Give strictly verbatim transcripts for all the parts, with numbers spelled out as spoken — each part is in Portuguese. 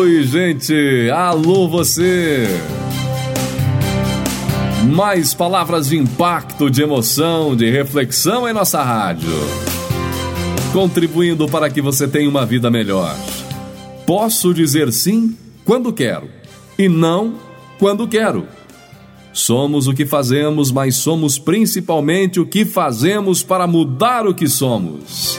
Oi, gente! Alô, você! Mais palavras de impacto, de emoção, de reflexão em nossa rádio. Contribuindo para que você tenha uma vida melhor. Posso dizer sim quando quero e não quando quero. Somos o que fazemos, mas somos principalmente o que fazemos para mudar o que somos.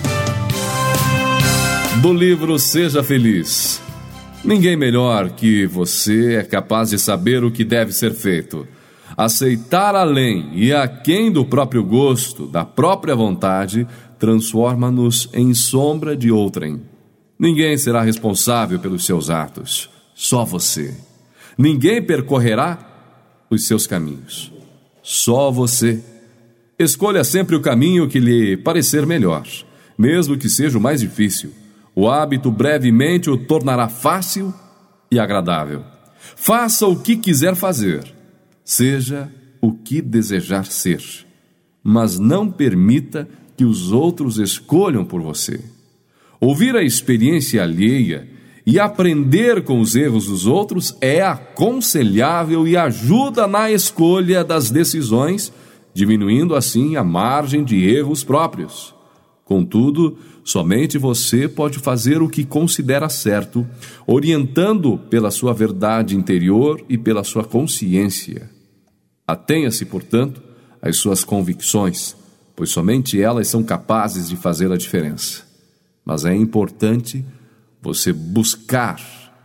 Do livro Seja Feliz. Ninguém melhor que você é capaz de saber o que deve ser feito. Aceitar além e aquém do próprio gosto, da própria vontade, transforma-nos em sombra de outrem. Ninguém será responsável pelos seus atos, só você. Ninguém percorrerá os seus caminhos, só você. Escolha sempre o caminho que lhe parecer melhor, mesmo que seja o mais difícil. O hábito brevemente o tornará fácil e agradável. Faça o que quiser fazer, seja o que desejar ser, mas não permita que os outros escolham por você. Ouvir a experiência alheia e aprender com os erros dos outros é aconselhável e ajuda na escolha das decisões, diminuindo assim a margem de erros próprios. Contudo, somente você pode fazer o que considera certo, orientando pela sua verdade interior e pela sua consciência. Atenha-se, portanto, às suas convicções, pois somente elas são capazes de fazer a diferença. Mas é importante você buscar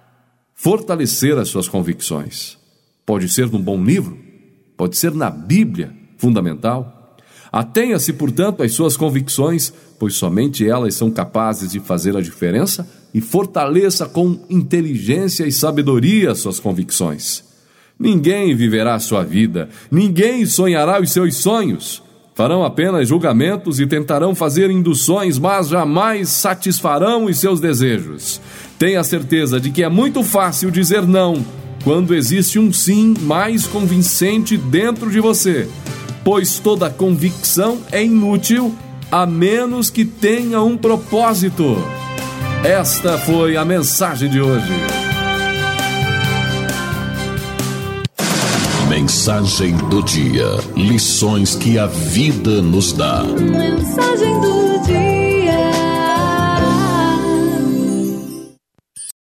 fortalecer as suas convicções. Pode ser num bom livro, pode ser na Bíblia, fundamental. Atenha-se, portanto, às suas convicções, pois somente elas são capazes de fazer a diferença, e fortaleça com inteligência e sabedoria as suas convicções. Ninguém viverá a sua vida, ninguém sonhará os seus sonhos. Farão apenas julgamentos e tentarão fazer induções, mas jamais satisfarão os seus desejos. Tenha certeza de que é muito fácil dizer não, quando existe um sim mais convincente dentro de você. Pois toda convicção é inútil, a menos que tenha um propósito. Esta foi a mensagem de hoje. Mensagem do dia. Lições que a vida nos dá. Mensagem do dia.